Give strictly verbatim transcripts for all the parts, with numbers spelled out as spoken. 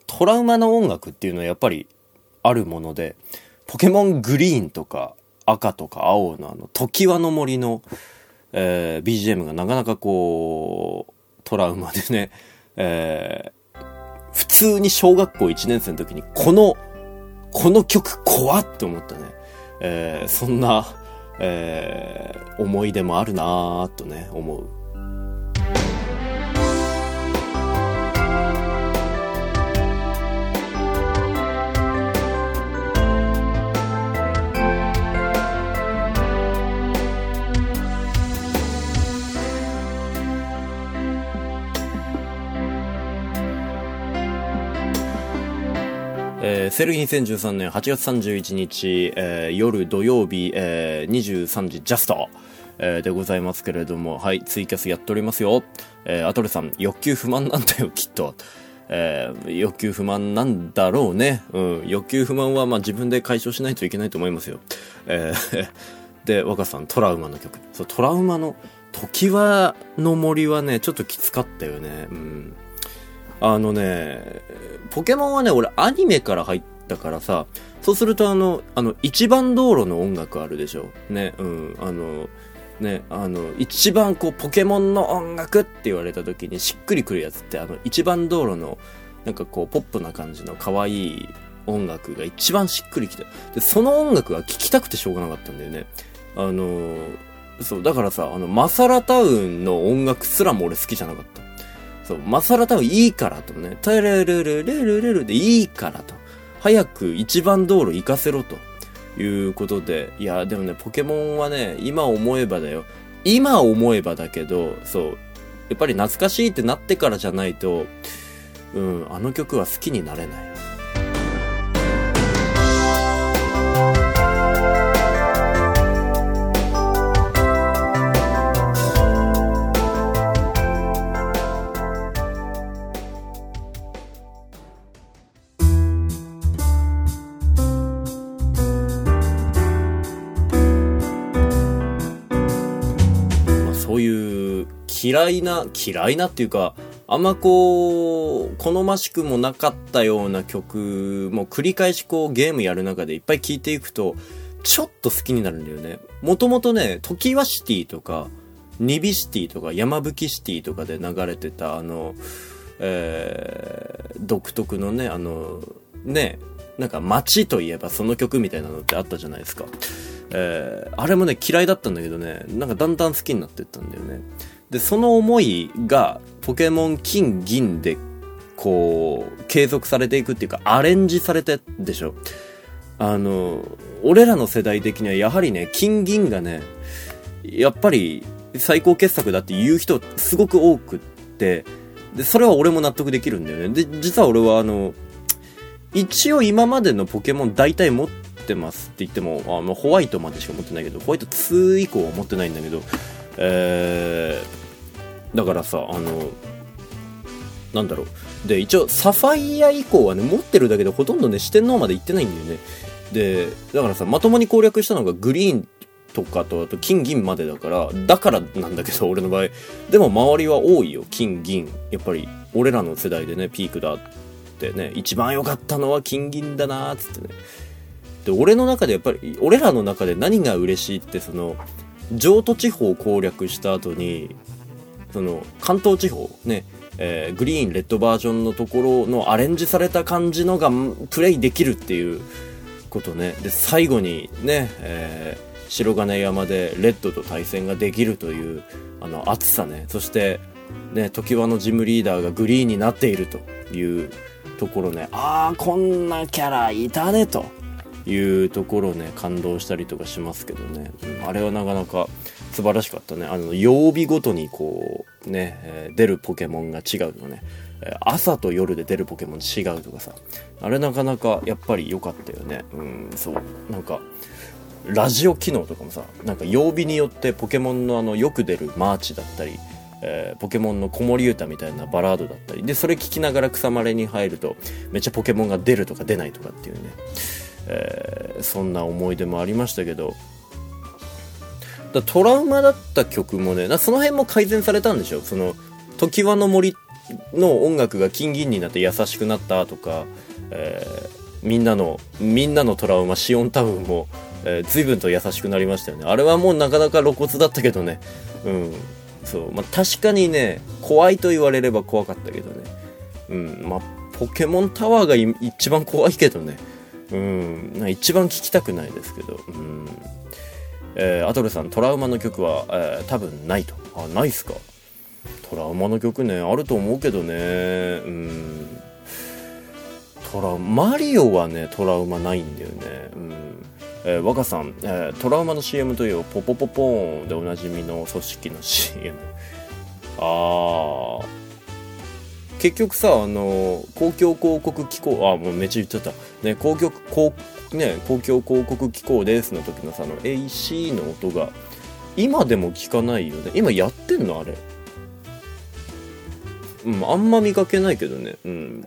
トラウマの音楽っていうのはやっぱりあるもので、ポケモングリーンとか赤とか青のあの常盤の森の、えー、ビージーエム がなかなかこうトラウマでね、えー、普通に小学校いちねん生の時にこのこの曲怖って思ったね、えー、そんな、えー、思い出もあるなーとね思う。えー、セルギにせんじゅうさんねんはちがつさんじゅういちにち、えー、夜土曜日、えー、にじゅうさんじジャスト、えー、でございますけれども、はい、ツイキャスやっておりますよ。えー、アトレさん、欲求不満なんだよ、きっと。えー、欲求不満なんだろうね。うん、欲求不満はまあ自分で解消しないといけないと思いますよ。えー、で、若さん、トラウマの曲。そう、トラウマの、常盤の森はね、ちょっときつかったよね。うん。あのね、ポケモンはね、俺アニメから入ったからさ、そうするとあの、あの、一番道路の音楽あるでしょ。ね、うん、あの、ね、あの、一番こう、ポケモンの音楽って言われた時にしっくりくるやつって、あの、一番道路の、なんかこう、ポップな感じの可愛い音楽が一番しっくりきて、で、その音楽が聴きたくてしょうがなかったんだよね。あの、そう、だからさ、あの、マサラタウンの音楽すらも俺好きじゃなかった。そう、マサラタウンいいからとね、タレルルルルルルでいいからと。早く一番道路行かせろということで、いや、でもね、ポケモンはね、今思えばだよ。今思えばだけど、そう、やっぱり懐かしいってなってからじゃないと、うん、あの曲は好きになれない。そういう嫌いな嫌いなっていうか、あんまこう好ましくもなかったような曲も繰り返しこうゲームやる中でいっぱい聴いていくとちょっと好きになるんだよね。もともとね、常盤シティとかニビシティとか山吹シティとかで流れてたあの、えー、独特のね、あのね、なんか街といえばその曲みたいなのってあったじゃないですか。えー、あれもね嫌いだったんだけどね、なんかだんだん好きになってったんだよね。でその思いがポケモン金銀でこう継続されていくっていうかアレンジされてでしょ。あの俺らの世代的にはやはりね、金銀がねやっぱり最高傑作だって言う人すごく多くって、でそれは俺も納得できるんだよね。で実は俺はあの一応今までのポケモン大体持ってってますって言っても、あのホワイトまでしか持ってないけど、ホワイトツー以降は持ってないんだけど、えー、だからさ、あのなんだろう、で一応サファイア以降はね持ってるだけでほとんどね四天王まで行ってないんだよね。でだからさ、まともに攻略したのがグリーンとかとあと金銀までだから、だからなんだけど俺の場合でも周りは多いよ。金銀やっぱり俺らの世代でねピークだってね、一番良かったのは金銀だなーっつってね。で俺の中でやっぱり俺らの中で何が嬉しいって、その上都地方を攻略した後にその関東地方ね、えー、グリーンレッドバージョンのところのアレンジされた感じのがプレイできるっていうことね。で最後にね、えー、白金山でレッドと対戦ができるというあの熱さね。そしてね、常盤のジムリーダーがグリーンになっているというところね、あーこんなキャラいたねというところね感動したりとかしますけどね、うん、あれはなかなか素晴らしかったね。あの曜日ごとにこうね、えー、出るポケモンが違うのね、えー、朝と夜で出るポケモン違うとかさ、あれなかなかやっぱり良かったよね。うん、そうなんかラジオ機能とかもさ、なんか曜日によってポケモンのあのよく出るマーチだったり、えー、ポケモンの子守歌みたいなバラードだったりで、それ聞きながら草まれに入るとめっちゃポケモンが出るとか出ないとかっていうね、えー、そんな思い出もありましたけど、だトラウマだった曲もね、その辺も改善されたんでしょ。その常盤の森っの音楽が金銀になって優しくなったとか、えー、みんなのみんなのトラウマシオンタウンも、えー、随分と優しくなりましたよね。あれはもうなかなか露骨だったけどね。うんそう、まあ、確かにね怖いと言われれば怖かったけどね。うんまあポケモンタワーが一番怖いけどね。うん一番聞きたくないですけど。うんえー、アトルさんトラウマの曲は、えー、多分ないと。あないっすか。トラウマの曲ねあると思うけどね。うんトラマリオはねトラウマないんだよね。うんえー、若さん、えー、トラウマの シーエム というポポポポーンでおなじみの組織の シーエム。 あー結局さあの公共広告機構あもうめっちゃ言っちゃったね公共公ね公共広告機構ですの時のさあの エーシー の音が今でも聞かないよね。今やってんのあれ。うんあんま見かけないけどね。うん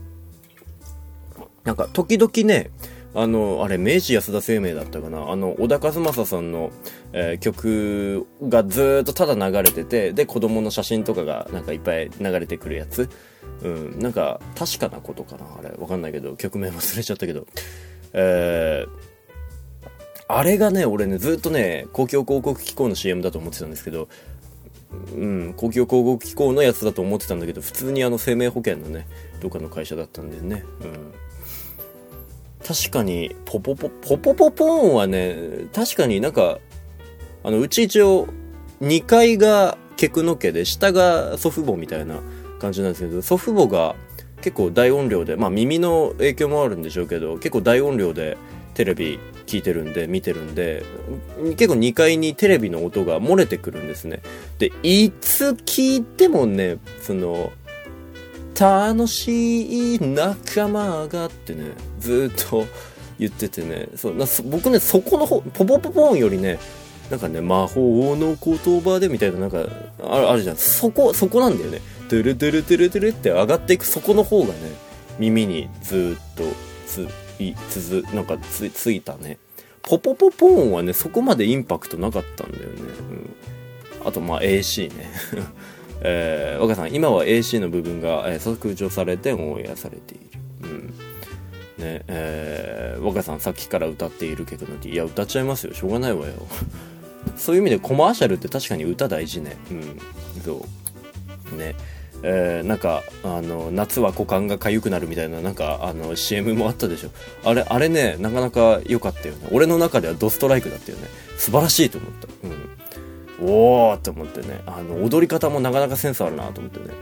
なんか時々ねあのあれ明治安田生命だったかなあの小田和正さんの、えー、曲がずーっとただ流れててで子供の写真とかがなんかいっぱい流れてくるやつ。うんなんか確かなことかなあれわかんないけど曲名忘れちゃったけど、えー、あれがね俺ねずっとね公共広告機構の シーエム だと思ってたんですけど、うん公共広告機構のやつだと思ってたんだけど普通にあの生命保険のねどっかの会社だったんでね。うん確かにポポポポポポポーンはね確かになんかあのうち一応にかいがケクノ家で下が祖父母みたいな感じなんですけど祖父母が結構大音量でまあ耳の影響もあるんでしょうけど結構大音量でテレビ聞いてるんで見てるんで結構にかいにテレビの音が漏れてくるんですね。でいつ聞いてもねその楽しい仲間がってねずっと言っててねそうな僕ねそこの方ポポポポーンよりねなんかね魔法の言葉でみたいななんかある、あるじゃんそこそこなんだよね。トゥルトゥルトゥルトゥルって上がっていくそこの方がね耳にずっとついつづなんか つ, ついたね。ポポポポーンはねそこまでインパクトなかったんだよね。うん、あとまあ エーシー ねえー、若さん今は エーシー の部分が、えー、削除されてオンエアされている。うんねえー、若さんさっきから歌っているけどいや歌っちゃいますよしょうがないわよそういう意味でコマーシャルって確かに歌大事ね。うんそうねえー、なんかあの夏は股間が痒くなるみたいななんかあの シーエム もあったでしょ。あれあれねなかなか良かったよね。俺の中ではドストライクだったよね。素晴らしいと思った。うんおーって思ってねあの踊り方もなかなかセンスあるなと思ってね、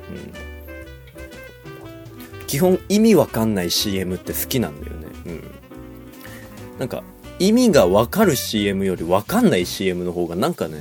うん、基本意味わかんない シーエム って好きなんだよね。うん、なんか意味がわかる シーエム よりわかんない シーエム の方がなんかね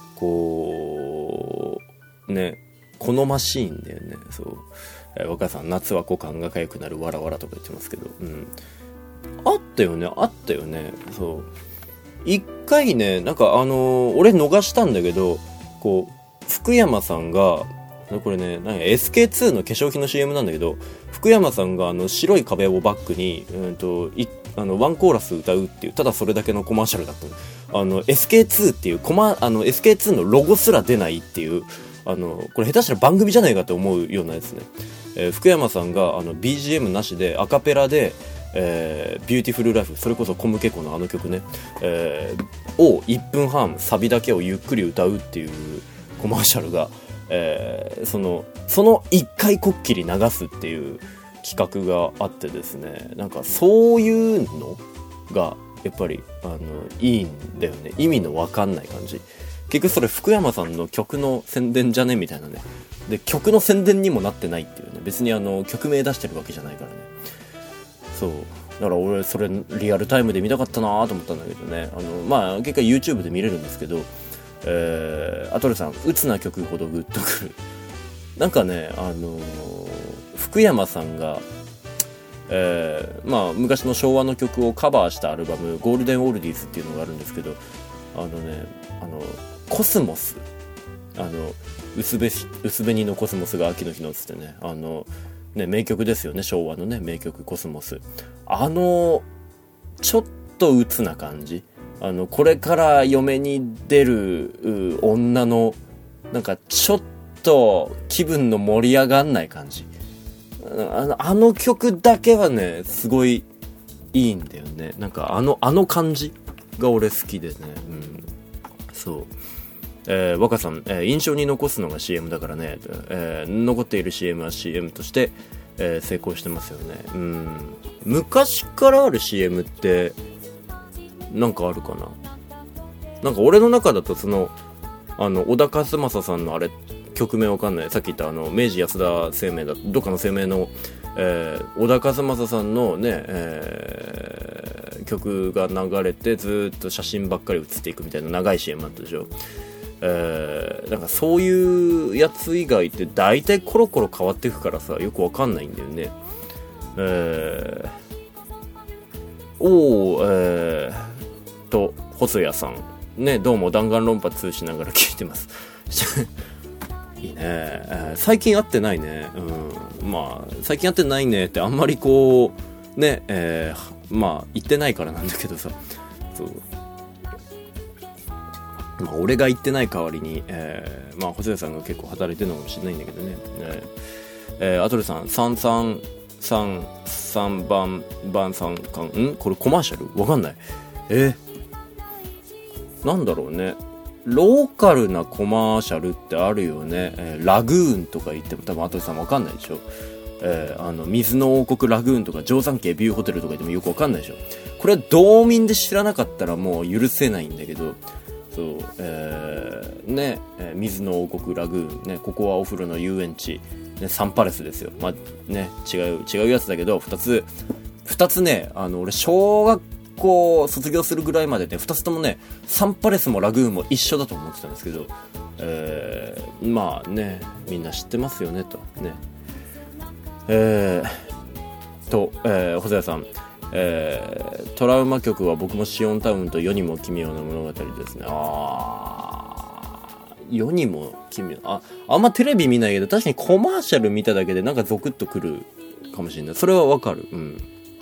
こうね好ましいんだよね。そう、えー、若さん夏は股間が痒くなるわらわらとか言ってますけど、うん、あったよねあったよね。そう一回ねなんかあのー、俺逃したんだけどこう福山さんがこれねなんか エスケーツー の化粧品の シーエム なんだけど福山さんがあの白い壁をバックに、うん、といあのワンコーラス歌うっていうただそれだけのコマーシャルだったの。あの エスケーツー っていうコマあの エスケーツー のロゴすら出ないっていうあのこれ下手したら番組じゃないかと思うようなやつね。えー、福山さんがあの ビージーエム なしでアカペラでえー、ビューティフルライフそれこそコムケコのあの曲ね、えー、をいっぷんはんサビだけをゆっくり歌うっていうコマーシャルが、えー、そのそのいっかいこっきり流すっていう企画があってですねなんかそういうのがやっぱりあのいいんだよね。意味のわかんない感じ。結局それ福山さんの曲の宣伝じゃねみたいなね。で曲の宣伝にもなってないっていうね。別にあの曲名出してるわけじゃないからね。そうだから俺それリアルタイムで見たかったなと思ったんだけどね。あのまあ結果 YouTube で見れるんですけど、えー、アトルさん鬱な曲ほどグッとくる。なんかねあのー、福山さんが、えー、まあ昔の昭和の曲をカバーしたアルバムゴールデンオールディーズっていうのがあるんですけどあのねあのコスモスあの薄べ薄紅のコスモスが秋の日のつってねあのね、名曲ですよね昭和のね名曲コスモス。あのちょっと鬱な感じあのこれから嫁に出る女のなんかちょっとと気分の盛り上がんない感じ、あの、あの曲だけはねすごいいいんだよね。なんかあのあの感じが俺好きでね、うん、そう、えー、若さん、えー、印象に残すのが シーエム だからね、えー、残っている シーエム は シーエム として、えー、成功してますよね。うん、昔からある シーエム ってなんかあるかな。なんか俺の中だとそのあの小田和正さんのあれ曲名わかんない、さっき言ったあの明治安田生命だどっかの生命の、えー、小田和正さんのね、えー、曲が流れてずっと写真ばっかり写っていくみたいな長い シーエム あったでしょ。えー、なんかそういうやつ以外って大体コロコロ変わっていくからさ、よくわかんないんだよね。えー、おー、えーと細谷さんね、どうも弾丸論破通しながら聞いてますいいね、えー、最近会ってないね、うん、まあ最近会ってないねってあんまりこうね、えー、まあ言ってないからなんだけどさ、そう、まあ俺が言ってない代わりに、えー、まあ細谷さんが結構働いてるのかもしれないんだけどね、えーえー、アトルさんさんさんさんさん番番さんかんんこれコマーシャルわかんない、えー、なんだろうね、ローカルなコマーシャルってあるよね、えー、ラグーンとか言っても多分アトルさんわかんないでしょ、えー、あの水の王国ラグーンとか定山渓ビューホテルとか言ってもよくわかんないでしょ。これは道民で知らなかったらもう許せないんだけど、そう、えー、ね、えー、水の王国ラグーンね、ここはお風呂の遊園地、ね、サンパレスですよ。まあね、違う違うやつだけどふたつふたつね、あの俺小学校卒業するぐらいまでねふたつともねサンパレスもラグーンも一緒だと思ってたんですけど、えー、まあねみんな知ってますよねとね、えー、と、えー、細谷さん、えー、トラウマ曲は僕もシオンタウンと世にも奇妙な物語ですね。あー、世にも奇妙、あ、あんまテレビ見ないけど確かにコマーシャル見ただけでなんかゾクッとくるかもしれない。それはわかる。うん。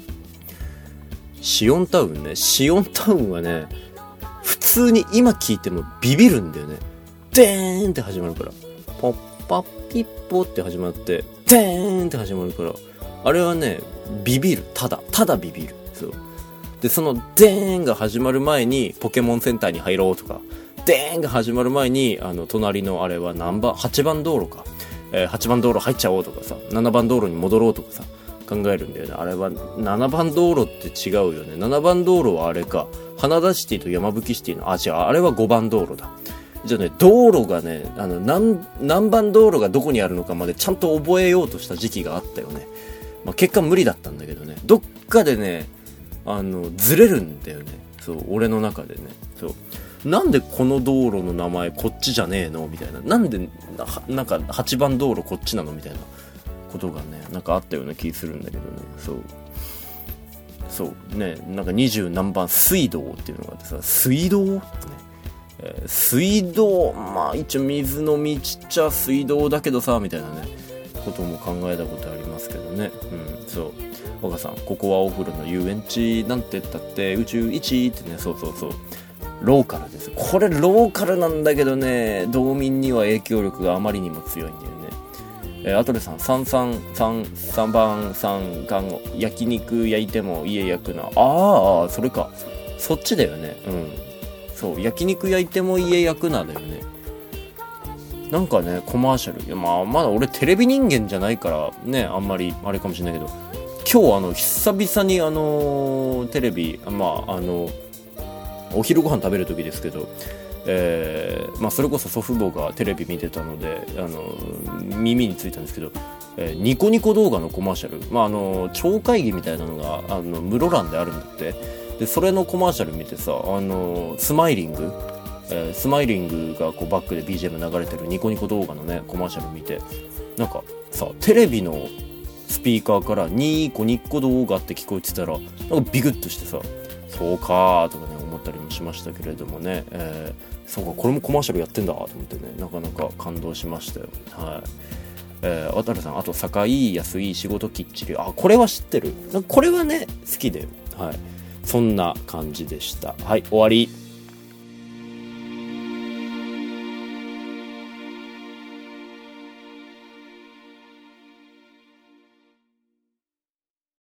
シオンタウンね、シオンタウンはね普通に今聞いてもビビるんだよね。デーンって始まるから、ポッパッピッポって始まってデーンって始まるから、あれはねビビる、ただただビビる。そうで、そのデーンが始まる前にポケモンセンターに入ろうとか、デーンが始まる前にあの隣のあれは何番はちばん道路か、えー、はちばん道路入っちゃおうとかさ、ななばん道路に戻ろうとかさ考えるんだよね。あれはななばん道路って違うよね。ななばん道路はあれか、花田シティと山吹シティの、あ違う、あれはごばん道路だ。じゃあね、道路がね、あの何何番道路がどこにあるのかまでちゃんと覚えようとした時期があったよね。まあ、結果無理だったんだけどね、どっかでねあのずれるんだよね。そう俺の中でね、そうなんでこの道路の名前こっちじゃねえのみたいな、なんでなんかはちばん道路こっちなのみたいなことがねなんかあったような気するんだけどね。そうそうね、なんか二十何番水道っていうのがあってさ、水道ってね、えー、水道、まあ一応水の道っちゃ水道だけどさみたいなねことも考えたことありますけどね。うん、そう若さん、ここはお風呂の遊園地なんて言ったって宇宙一ってね、そうそうそう、ローカルです。これローカルなんだけどね、道民には影響力があまりにも強いんだよね。えー、アトレさん、さんさんさんさんばんさんがん焼肉焼いても家焼くな。ああ、それか、そっちだよね。うん、そう焼肉焼いても家焼くなだよね。なんかねコマーシャル、いや、まあまだ俺テレビ人間じゃないからねあんまりあれかもしれないけど、今日あの久々にあのテレビ、まああのお昼ご飯食べる時ですけど、えーまあ、それこそ祖父母がテレビ見てたのであの耳についたんですけど、えー、ニコニコ動画のコマーシャル、まあ、あの超会議みたいなのがあの室蘭であるんだって。でそれのコマーシャル見てさ、あのスマイリング、えー、スマイリングがこうバックで ビージーエム 流れてるニコニコ動画のねコマーシャル見て、なんかさテレビのスピーカーからニコニコ動画って聞こえてたらなんかビクッとしてさ、そうかーとかね思ったりもしましたけれどもね、えー、そうかこれもコマーシャルやってんだと思ってね、なかなか感動しましたよ。はい。えー、渡さん、あと坂井安い仕事きっちり、あこれは知ってる、これはね好きだよ。はい、そんな感じでした。はい、終わり。